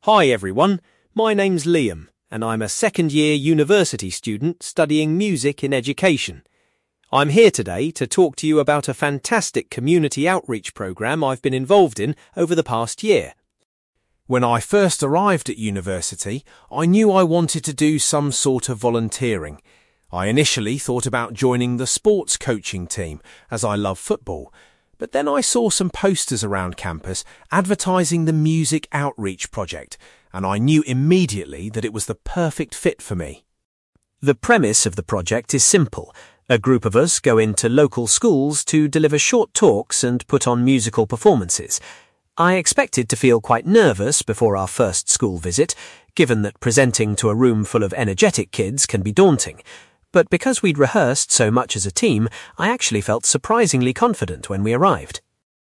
Hi everyone, my name's Liam and I'm a second-year university student studying music in education. I'm here today to talk to you about a fantastic community outreach programme I've been involved in over the past year. When I first arrived at university, I knew I wanted to do some sort of volunteering. I initially thought about joining the sports coaching team, as I love football. But then I saw some posters around campus advertising the music outreach project, and I knew immediately that it was the perfect fit for me. The premise of the project is simple. A group of us go into local schools to deliver short talks and put on musical performances. I expected to feel quite nervous before our first school visit, given that presenting to a room full of energetic kids can be daunting. But because we'd rehearsed so much as a team, I actually felt surprisingly confident when we arrived.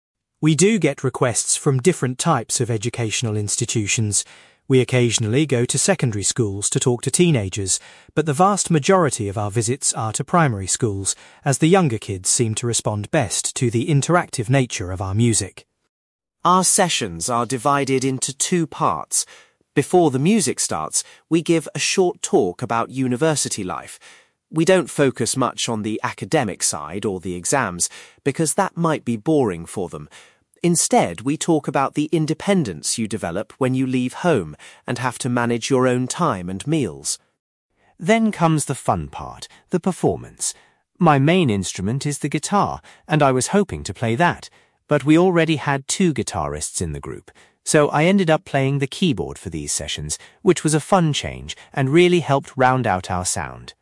We do get requests from different types of educational institutions. We occasionally go to secondary schools to talk to teenagers, but the vast majority of our visits are to primary schools, as the younger kids seem to respond best to the interactive nature of our music. Our sessions are divided into two parts. Before the music starts, we give a short talk about university life. We don't focus much on the academic side or the exams, because that might be boring for them. Instead, we talk about the independence you develop when you leave home and have to manage your own time and meals. Then comes the fun part, the performance. My main instrument is the guitar, and I was hoping to play that, but we already had two guitarists in the group, so I ended up playing the keyboard for these sessions, which was a fun change and really helped round out our sound.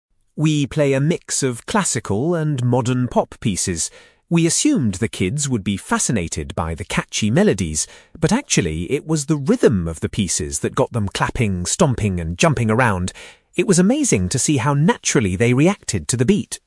We play a mix of classical and modern pop pieces. We assumed the kids would be fascinated by the catchy melodies, but actually it was the rhythm of the pieces that got them clapping, stomping and jumping around. It was amazing to see how naturally they reacted to the beat.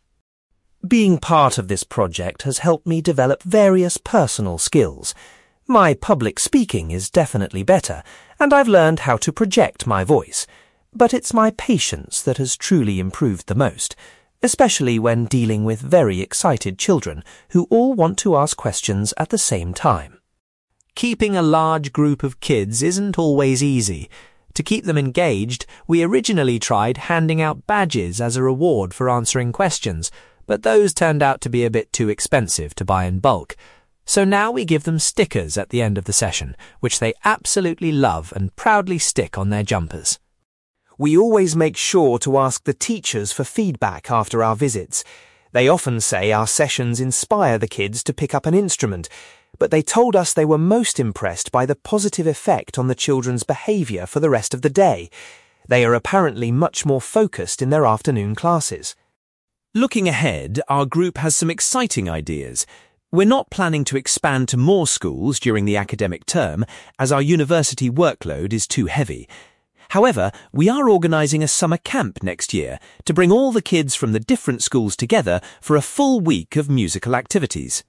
Being part of this project has helped me develop various personal skills. My public speaking is definitely better, and I've learned how to project my voice. But it's my patience that has truly improved the most, especially when dealing with very excited children who all want to ask questions at the same time. Keeping a large group of kids isn't always easy. To keep them engaged, we originally tried handing out badges as a reward for answering questions, but those turned out to be a bit too expensive to buy in bulk. So now we give them stickers at the end of the session, which they absolutely love and proudly stick on their jumpers. We always make sure to ask the teachers for feedback after our visits. They often say our sessions inspire the kids to pick up an instrument, but they told us they were most impressed by the positive effect on the children's behaviour for the rest of the day. They are apparently much more focused in their afternoon classes. Looking ahead, our group has some exciting ideas. We're not planning to expand to more schools during the academic term, as our university workload is too heavy. However, we are organising a summer camp next year to bring all the kids from the different schools together for a full week of musical activities.